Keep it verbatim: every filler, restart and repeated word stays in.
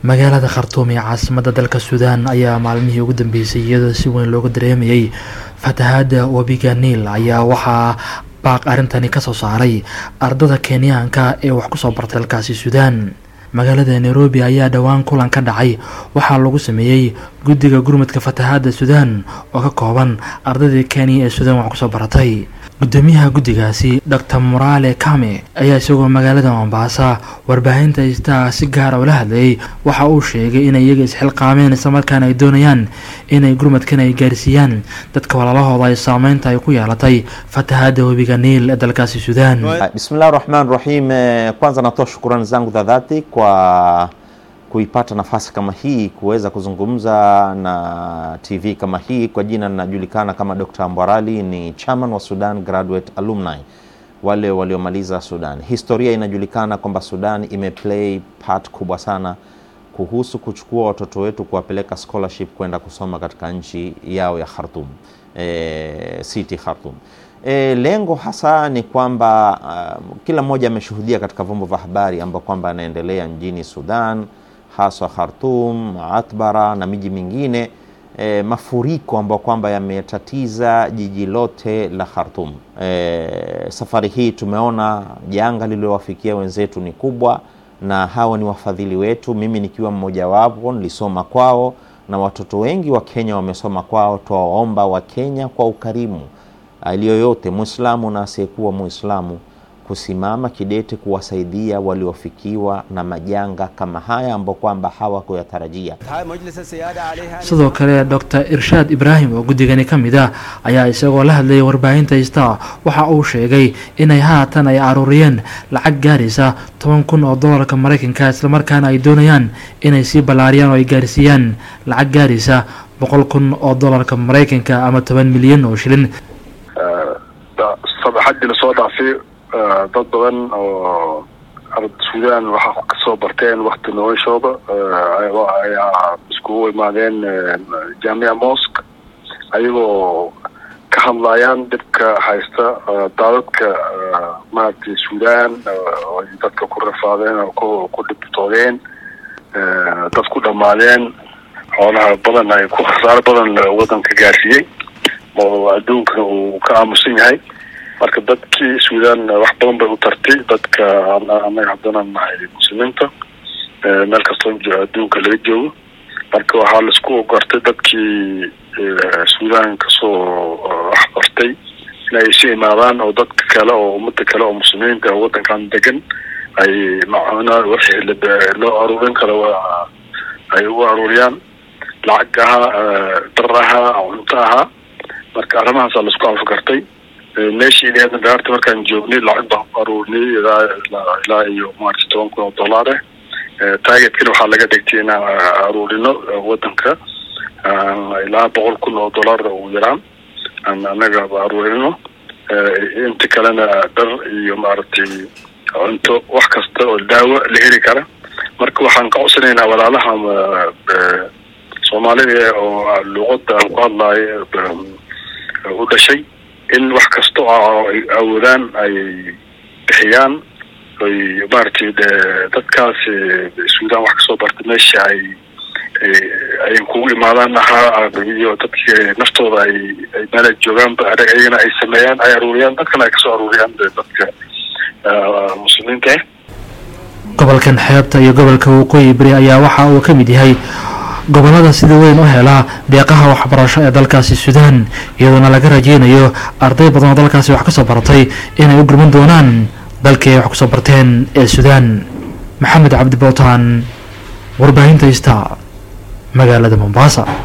magaalada Khartoum ee caasimadda dalka Suudaan ayaa maalmihii ugu dambeysay iyadoo si weyn looga dareemayay fatahaada webiga Niil ayaa waxaa baaq arintani ka soo saaray ardada Kenyaanka ee wax ku soo bartay dalkaasi Suudaan. magaalada Nairobi ayaa dhawaan kulan ka dhacay waxaa lagu sameeyay guddiga gurmadka fatahaada Suudaan oo ka kooban ardada Kenya ee Suudaan wax ku soo baratay. gudoomiyaha guddigaasi Doctor Murale Kame ayaa isagoo magaalada Mombasa warbaahinta istaa si gaar ah ula hadlayay waxa uu sheegay in iyaga isxilqaameen isla markaana ay doonayaan inay gurmadkan ay gaarsiiyaan dadka walaalahooda ay saameynta ay ku yeelatay fatahaada webiga Niil ee dalkaasi Suudaan. Bismillahir Rahmanir Rahim. Kwanza natoa shukrani zangu za dhati kwa kuipata nafasi kama hii kuweza kuzungumza na T V kama hii. Kwa jina ninajulikana kama Doctor Mbarali, ni chairman wa Sudan Graduate Alumni, wale waliomaliza Sudan. Historia inajulikana kwamba Sudan imeplay part kubwa sana kuhusu kuchukua watoto wetu kuwapeleka scholarship kwenda kusoma katika nchi yao ya Khartoum, e, city Khartoum. E, lengo hasa ni kwamba uh, kila mmoja ameshuhudia katika vyombo vya habari ambao kwamba anaendelea mjini Sudan, hasa Khartoum, Atbara na miji mingine, e, mafuriko ambao kwamba yametatiza jiji lote la Khartoum. E, safari hii tumeona janga lililowafikia wenzetu ni kubwa, na hawa ni wafadhili wetu. Mimi nikiwa mmoja wapo nilisoma kwao, na watoto wengi wa Kenya wamesoma kwao. Tuwaomba wa Kenya kwa ukarimu aliyoyote, Muislamu na asiyekuwa Muislamu, kusimama kidete kuwasaidia waliofikiwa na majanga kama haya ambao kwamba hawakuyatarajia. sidoo kale Doctor Irshad Ibrahim oo guddigani kamid ah ayaa isagoo la hadlayay warbaahinta istaa waxa uu sheegay inay haatan ay aruuriyeen lacag gaaraysa toban kun oo doolarka Mareykanka isla markaana ay doonayaan inay si balaariyaan oo ay gaarsiiyaan lacag gaaraysa boqol kun oo doolarka Mareykanka ama toban milyan oo shilin. صباحدي la soo dhaafay dad badan oo ard Suudaan waxa ka soo barteen waqti noloshooda ay isku imaadeen Jamia Mosque ayagoo ka hadlayaan dadka haysta dadka maarti Suudaan oo dadka ku rafaadeen oo ku dhibtoodeen dad ku dhamaadeen xoolaha badan ay ku khasaar badan wadanka gaarsiiyay oo adduunka uu ka aamusan yahay. marka dadkii Suudaan wax badan bay u tartay dadka anaga hadana nahay muslimiinta meel kasta oo adduunka laga joogo. marka waxa la isku ogaartay dadkii Suudaan ka soo wax bartay inay si imaadaan oo dadka kale oo ummadda kale oo muslimiinta oo wadankan degan ay macna wixii loo aruurin karo ay u aruuriyaan lacagaha daraha cuntaha. marka arrimahaas la isku afgartay meeshii leeyahay daarta markaan joognay lacag baan aruurnay ilaa iyo maartay toban kun oo dollar ah. targetkii waxa laga dhigtay in aruurino wadanka ilaa boqol kun oo dollar oo yaraan anaga aruurino inta kalena dar iyo maartay cunto wax kasta oo daawo la heli kara. marka waxaan ka codsanaynaa walaalaha Soomaalida oo luqadda ku hadlaya u dhashay in wax kasta oo ay awoodaan ay bixiyaan ay maartay dadkaas Suudaan wax ka soo bartay meesha ay ay ku imaadaan aha iyo dadkii naftooda ay ay meel joogaan ba ayagana ay sameeyaan ay aruuriyaan dadkana ay ka soo aruuriyaan dadka muslimiinta. gobolkan xeebta iyo gobolka waqooyi bari ayaa waxa uu ka mid yahay gobolada sida weyn u hela deeqaha waxbarasho ee dalkaasi Suudaan, iyadoo laga rajeynayo arday badan oo dalkaasi wax ka soo baratay inay u gurman doonaan dalkii wax ku soo barteen ee Suudaan. Maxamed Cabdi Bootaan, warbaahinta istaa, magaalada Mombasa.